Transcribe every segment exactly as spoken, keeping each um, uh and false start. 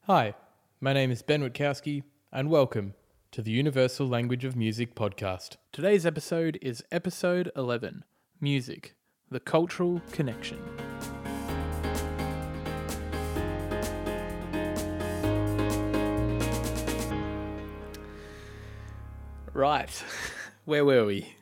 Hi, my name is Ben Witkowski, and welcome to the Universal Language of Music podcast. Today's episode is episode eleven, Music, the Cultural Connection. Right, where were we?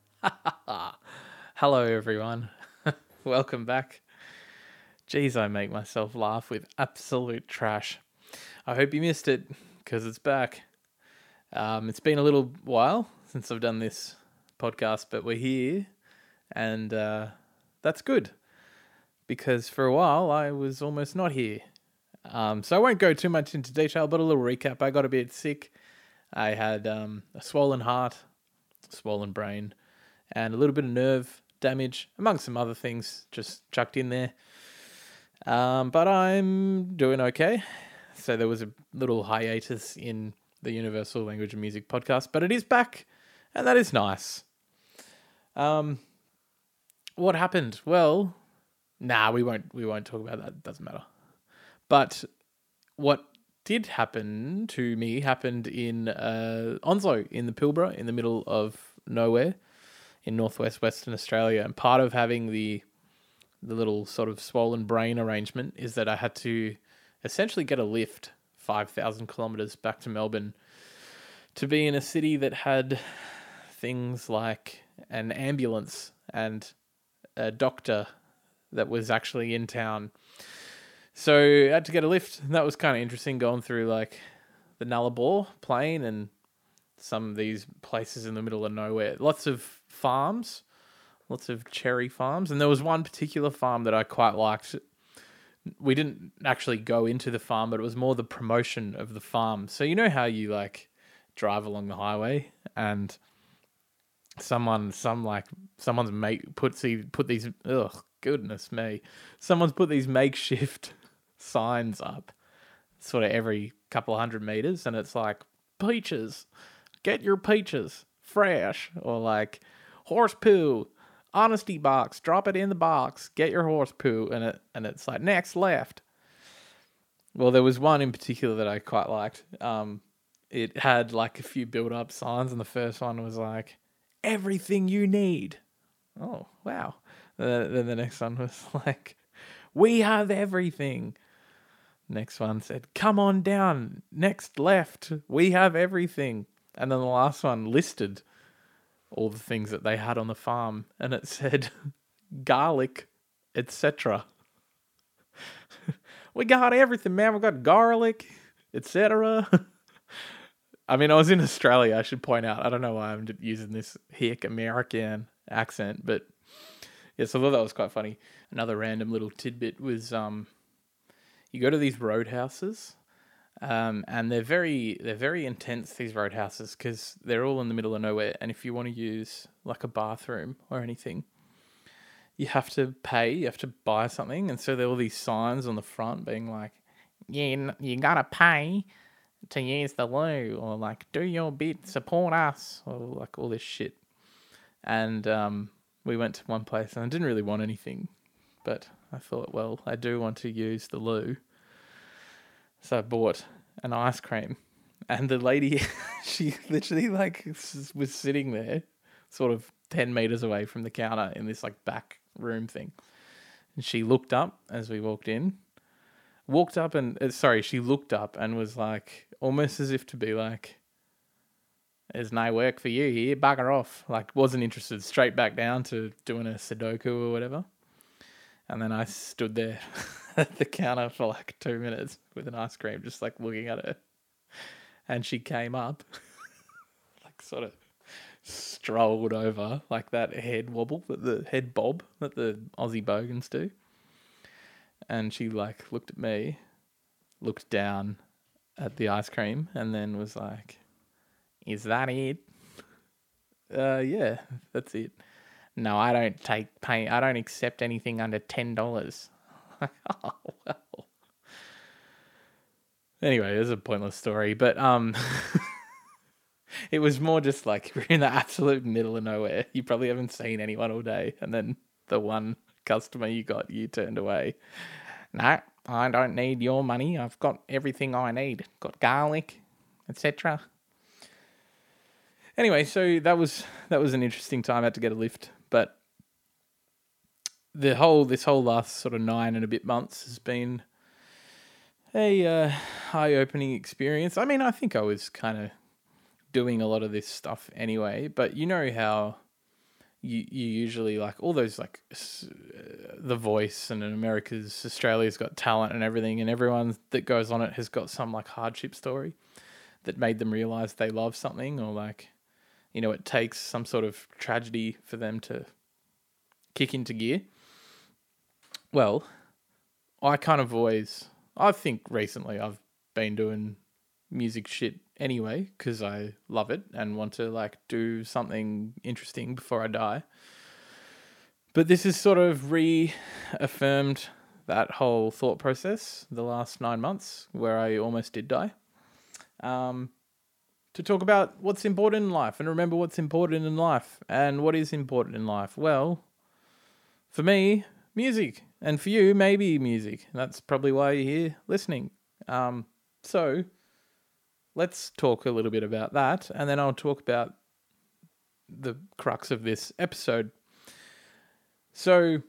Hello everyone, welcome back. Jeez, I make myself laugh with absolute trash. I hope you missed it, because it's back. Um, it's been a little while since I've done this podcast, but we're here, and uh, that's good, because for a while I was almost not here. Um, so I won't go too much into detail, but a little recap. I got a bit sick. I had um, a swollen heart, swollen brain, and a little bit of nerve damage, among some other things just chucked in there. Um, but I'm doing okay. So there was a little hiatus in the Universal Language of Music podcast, but it is back, and that is nice. Um, what happened? Well, nah, we won't. We won't talk about that. It doesn't matter. But what did happen to me happened in uh, Onslow, in the Pilbara, in the middle of nowhere, in northwest Western Australia. And part of having the the little sort of swollen brain arrangement is that I had to essentially get a lift five thousand kilometers back to Melbourne to be in a city that had things like an ambulance and a doctor that was actually in town. So I had to get a lift, and that was kind of interesting, going through like the Nullarbor plain and some of these places in the middle of nowhere. Lots of farms, lots of cherry farms, and there was one particular farm that I quite liked. We didn't actually go into the farm, but it was more the promotion of the farm. So you know how you like drive along the highway and someone, some like someone's make puts put these. Ugh, goodness me! Someone's put these makeshift signs up, sort of every couple of hundred meters, and it's like peaches, get your peaches fresh, or like horse poo. Honesty box, drop it in the box, get your horse poo, and it and it's like next left. Well, there was one in particular that I quite liked. Um, it had like a few build-up signs, and the first one was like, everything you need. Oh, wow. Uh, then the next one was like, we have everything. Next one said, come on down, next left, we have everything. And then the last one listed all the things that they had on the farm, and it said garlic, et cetera. We got everything, man. We got garlic, et cetera. I mean, I was in Australia, I should point out. I don't know why I'm using this hick American accent, but yes, I thought that was quite funny. Another random little tidbit was um, you go to these roadhouses. Um, and they're very they're very intense, these roadhouses, because they're all in the middle of nowhere. And if you want to use like a bathroom or anything, you have to pay. You have to buy something. And so there are all these signs on the front being like, "Yeah, you gotta pay to use the loo," or like, "Do your bit, support us," or like all this shit. And um, we went to one place, and I didn't really want anything, but I thought, well, I do want to use the loo. So I bought an ice cream, and the lady, she literally like was sitting there sort of ten meters away from the counter in this like back room thing. And she looked up as we walked in, walked up and, uh, sorry, she looked up and was like, almost as if to be like, there's no work for you here, bugger off. Like, wasn't interested, straight back down to doing a Sudoku or whatever. And then I stood there at the counter for like two minutes with an ice cream, just like looking at her. And she came up, like sort of strolled over, like that head wobble, that the head bob that the Aussie bogans do. And she like looked at me, looked down at the ice cream, and then was like, "Is that it?" Uh, yeah, that's it. "No, I don't take pay. I don't accept anything under ten dollars." Oh well. Anyway, it was a pointless story, but um, it was more just like we're in the absolute middle of nowhere. You probably haven't seen anyone all day, and then the one customer you got, you turned away. "No, I don't need your money. I've got everything I need. Got garlic, et cetera. Anyway, so that was that was an interesting time. I had to get a lift, but the whole this whole last sort of nine and a bit months has been a uh, eye-opening experience. I mean, I think I was kind of doing a lot of this stuff anyway, but you know how you you usually like all those like uh, The Voice and in America's Australia's Got Talent and everything, and everyone that goes on it has got some like hardship story that made them realize they love something, or like, you know, it takes some sort of tragedy for them to kick into gear. Well, I kind of always, I think recently I've been doing music shit anyway because I love it and want to like do something interesting before I die. But this has sort of reaffirmed that whole thought process the last nine months where I almost did die. Um, to talk about what's important in life and remember what's important in life. And what is important in life? Well, for me, music. And for you, maybe music. That's probably why you're here listening. Um, so let's talk a little bit about that. And then I'll talk about the crux of this episode. So,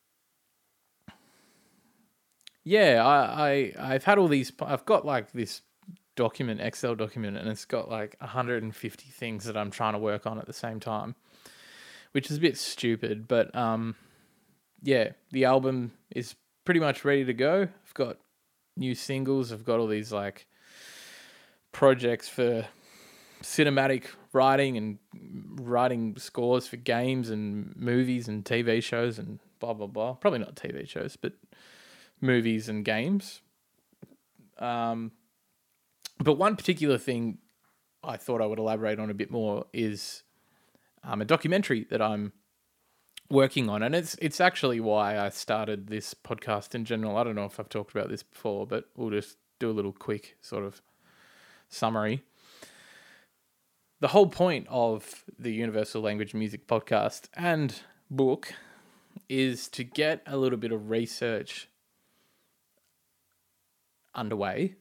yeah, I, I, I've had all these, I've got like this document, Excel document, and it's got like one hundred fifty things that I'm trying to work on at the same time, which is a bit stupid, but um, yeah, the album is pretty much ready to go. I've got new singles, I've got all these like projects for cinematic writing and writing scores for games and movies and T V shows and blah, blah, blah. Probably not T V shows, but movies and games. Um, but one particular thing I thought I would elaborate on a bit more is um, a documentary that I'm working on. And it's it's actually why I started this podcast in general. I don't know if I've talked about this before, but we'll just do a little quick sort of summary. The whole point of the Universal Language Music podcast and book is to get a little bit of research underway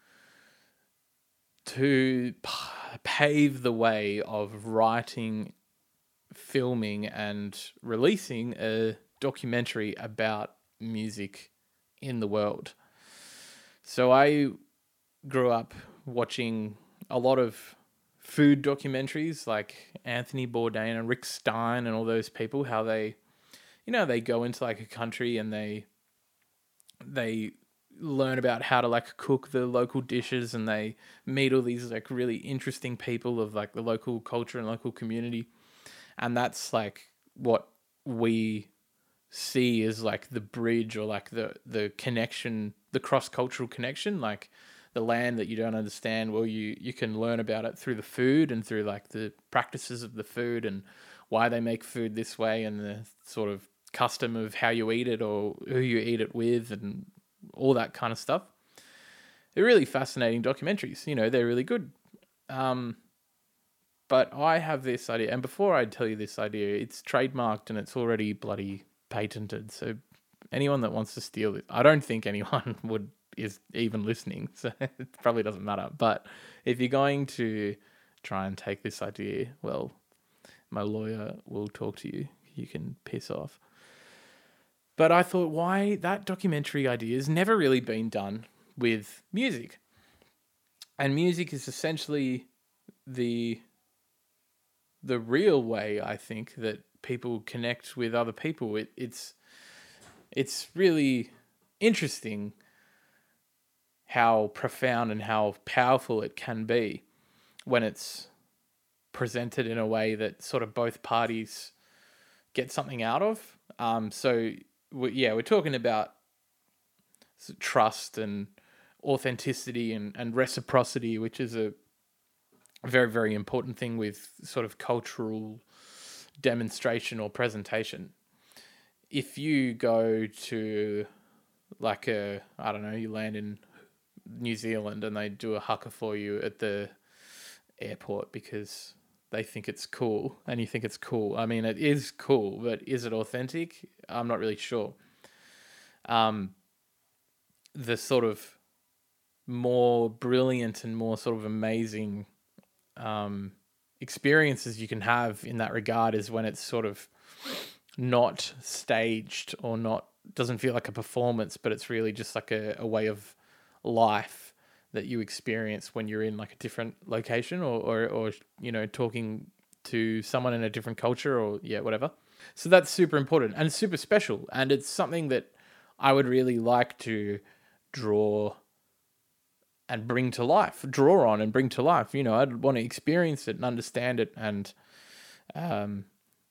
to p- pave the way of writing, filming, and releasing a documentary about music in the world. So I grew up watching a lot of food documentaries like Anthony Bourdain and Rick Stein and all those people, how they, you know, they go into like a country and they they learn about how to like cook the local dishes, and they meet all these like really interesting people of like the local culture and local community. And that's like what we see as like the bridge, or like the the connection, the cross-cultural connection, like the land that you don't understand, well, you, you can learn about it through the food and through like the practices of the food and why they make food this way and the sort of custom of how you eat it or who you eat it with and all that kind of stuff. They're really fascinating documentaries. You know, they're really good. Um, but I have this idea, and before I tell you this idea, it's trademarked and it's already bloody patented. So anyone that wants to steal it, I don't think anyone would is even listening, so it probably doesn't matter. But if you're going to try and take this idea, well, my lawyer will talk to you. You can piss off. But I thought, why that documentary idea has never really been done with music. And music is essentially the the real way, I think, that people connect with other people. It, it's it's really interesting how profound and how powerful it can be when it's presented in a way that sort of both parties get something out of. Um, so, we, yeah, we're talking about trust and authenticity and, and reciprocity, which is a very, very important thing with sort of cultural demonstration or presentation. If you go to like a, I don't know, you land in New Zealand and they do a haka for you at the airport because they think it's cool and you think it's cool. I mean, it is cool, but is it authentic? I'm not really sure. Um, the sort of more brilliant and more sort of amazing um, experiences you can have in that regard is when it's sort of not staged or not doesn't feel like a performance, but it's really just like a, a way of life that you experience when you're in like a different location or, or, or, you know, talking to someone in a different culture or yeah, whatever. So that's super important and super special. And it's something that I would really like to draw and bring to life, draw on and bring to life. You know, I'd want to experience it and understand it and, um,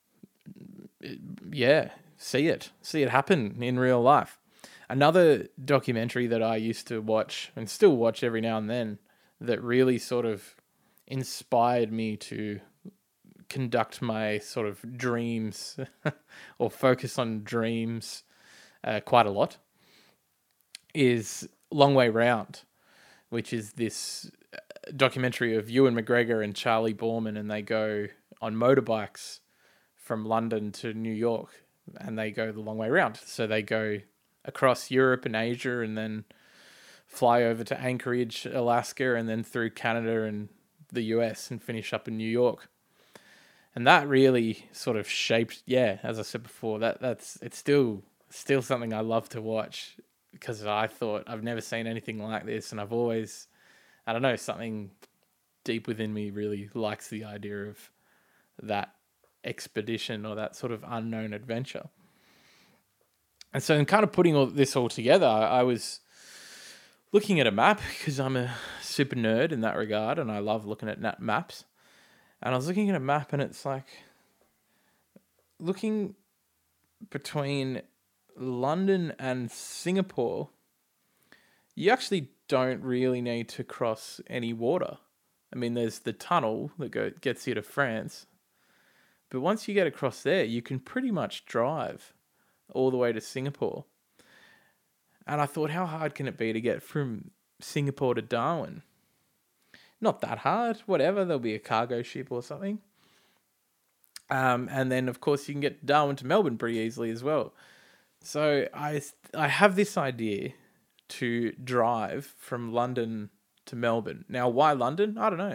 yeah, see it, see it happen in real life. Another documentary that I used to watch and still watch every now and then that really sort of inspired me to conduct my sort of dreams or focus on dreams uh, quite a lot is Long Way Round, which is this documentary of Ewan McGregor and Charlie Borman, and they go on motorbikes from London to New York, and they go the long way round. So they go across Europe and Asia, and then fly over to Anchorage, Alaska, and then through Canada and the U S, and finish up in New York. And that really sort of shaped, yeah, as I said before, that that's it's still still something I love to watch because I thought I've never seen anything like this, and I've always, I don't know, something deep within me really likes the idea of that expedition or that sort of unknown adventure. And so in kind of putting all this all together, I was looking at a map because I'm a super nerd in that regard and I love looking at maps. And I was looking at a map and it's like looking between London and Singapore, you actually don't really need to cross any water. I mean, there's the tunnel that go, gets you to France. But once you get across there, you can pretty much drive all the way to Singapore. And I thought, how hard can it be to get from Singapore to Darwin? Not that hard, whatever. There'll be a cargo ship or something. Um, and then, of course, you can get Darwin to Melbourne pretty easily as well. So I, I have this idea to drive from London to Melbourne. Now, why London? I don't know.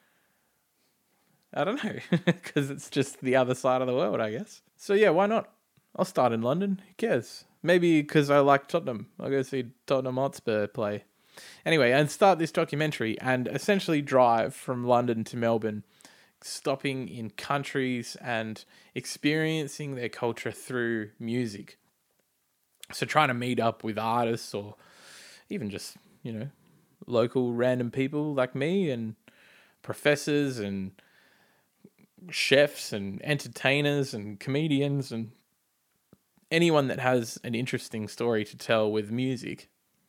I don't know, because it's just the other side of the world, I guess. So yeah, why not? I'll start in London. Who cares? Maybe because I like Tottenham. I'll go see Tottenham Hotspur play. Anyway, and start this documentary and essentially drive from London to Melbourne, stopping in countries and experiencing their culture through music. So trying to meet up with artists or even just, you know, local random people like me and professors and chefs and entertainers and comedians and anyone that has an interesting story to tell with music.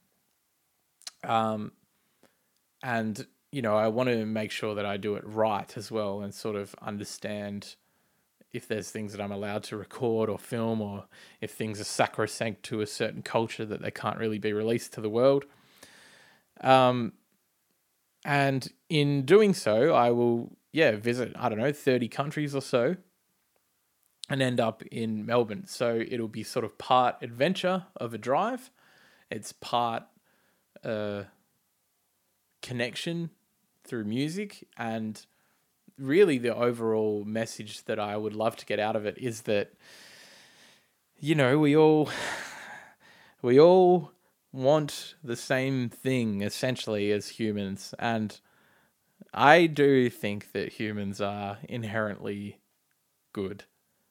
Um, and, you know, I want to make sure that I do it right as well and sort of understand if there's things that I'm allowed to record or film or if things are sacrosanct to a certain culture that they can't really be released to the world. Um, and in doing so, I will, yeah, visit, I don't know, thirty countries or so and end up in Melbourne. So it'll be sort of part adventure of a drive. It's part uh, connection through music, and really the overall message that I would love to get out of it is that, you know, we all we all want the same thing essentially as humans, and I do think that humans are inherently good.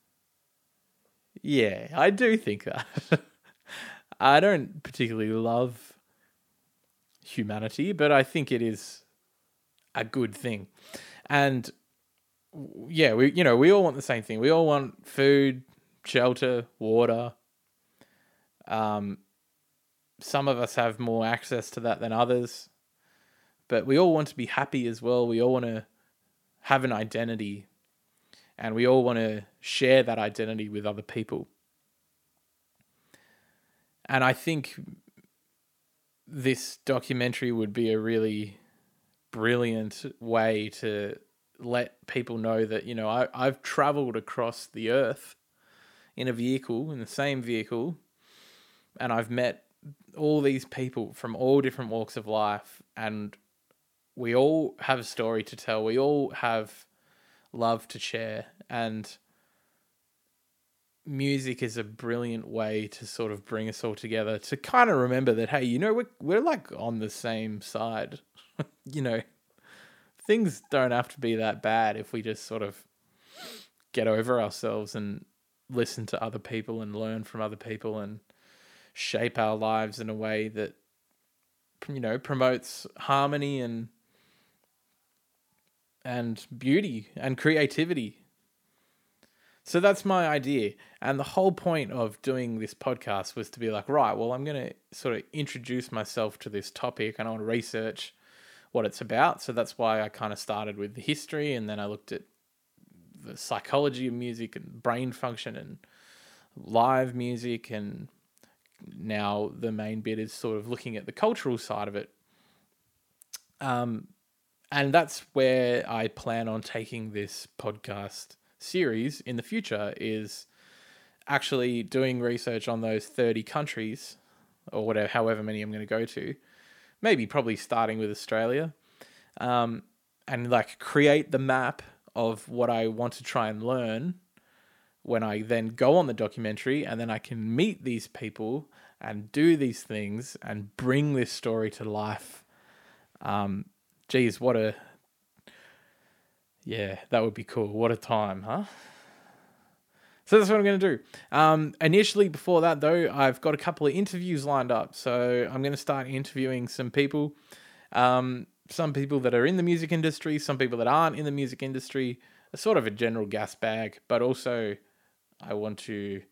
Yeah, I do think that. I don't particularly love humanity, but I think it is a good thing. And yeah, we you know, we all want the same thing. We all want food, shelter, water. Um some of us have more access to that than others. But we all want to be happy as well. We all want to have an identity. And we all want to share that identity with other people. And I think this documentary would be a really brilliant way to let people know that, you know, I, I've traveled across the earth in a vehicle, in the same vehicle, and I've met all these people from all different walks of life, and we all have a story to tell. We all have love to share, and music is a brilliant way to sort of bring us all together, to kind of remember that, hey, you know, we're, we're like on the same side. You know, things don't have to be that bad if we just sort of get over ourselves and listen to other people and learn from other people and shape our lives in a way that, you know, promotes harmony and and beauty and creativity. So that's my idea. And the whole point of doing this podcast was to be like, right, well, I'm going to sort of introduce myself to this topic and I want to research what it's about. So that's why I kind of started with the history, and then I looked at the psychology of music and brain function and live music, and now the main bit is sort of looking at the cultural side of it. Um, and that's where I plan on taking this podcast series in the future, is actually doing research on those thirty countries or whatever, however many I'm going to go to, maybe probably starting with Australia, um, and like create the map of what I want to try and learn when I then go on the documentary, and then I can meet these people and do these things and bring this story to life. Um, geez, what a, yeah, that would be cool. What a time, huh? So that's what I'm going to do. Um, initially, before that, though, I've got a couple of interviews lined up. So I'm going to start interviewing some people, um, some people that are in the music industry, some people that aren't in the music industry, a sort of a general gas bag, but also I want to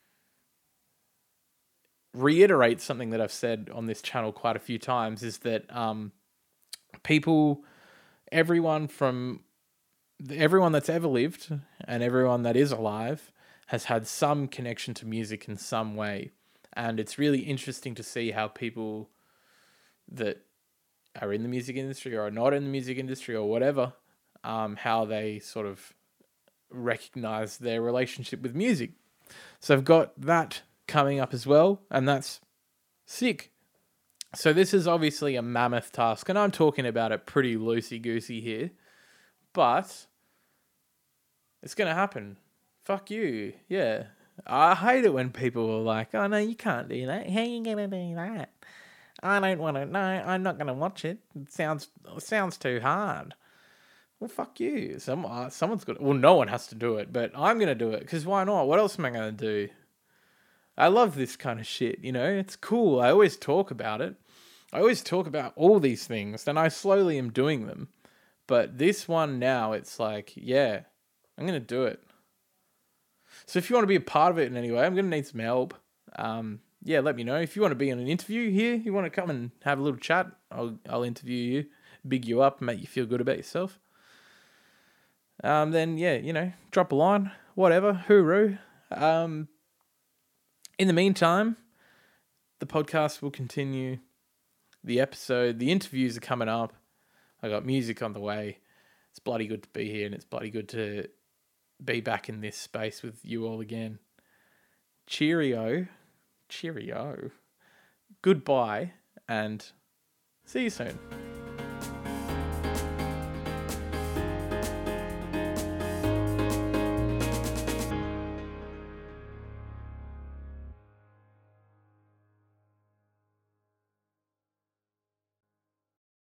reiterate something that I've said on this channel quite a few times, is that um, people, everyone from everyone that's ever lived and everyone that is alive has had some connection to music in some way. And it's really interesting to see how people that are in the music industry or are not in the music industry or whatever, um, how they sort of recognize their relationship with music. So I've got that coming up as well, and that's sick. So this is obviously a mammoth task, and I'm talking about it pretty loosey-goosey here, but it's going to happen. Fuck you. Yeah. I hate it when people are like, oh, no, you can't do that. How are you going to do that? I don't want to. No, I'm not going to watch it. It sounds it sounds too hard. Well, fuck you. Some, uh, someone's got. Well, no one has to do it, but I'm going to do it, because why not? What else am I going to do? I love this kind of shit, you know? It's cool. I always talk about it. I always talk about all these things, and I slowly am doing them. But this one now, it's like, yeah, I'm going to do it. So if you want to be a part of it in any way, I'm going to need some help. Um, yeah, let me know. If you want to be on an interview here, you want to come and have a little chat, I'll I'll interview you, big you up, make you feel good about yourself. Um, then, yeah, you know, drop a line, whatever, hooroo. Um, in the meantime, the podcast will continue. The episode, the interviews are coming up. I got music on the way. It's bloody good to be here, and it's bloody good to be back in this space with you all again. Cheerio. Cheerio. Goodbye, and see you soon.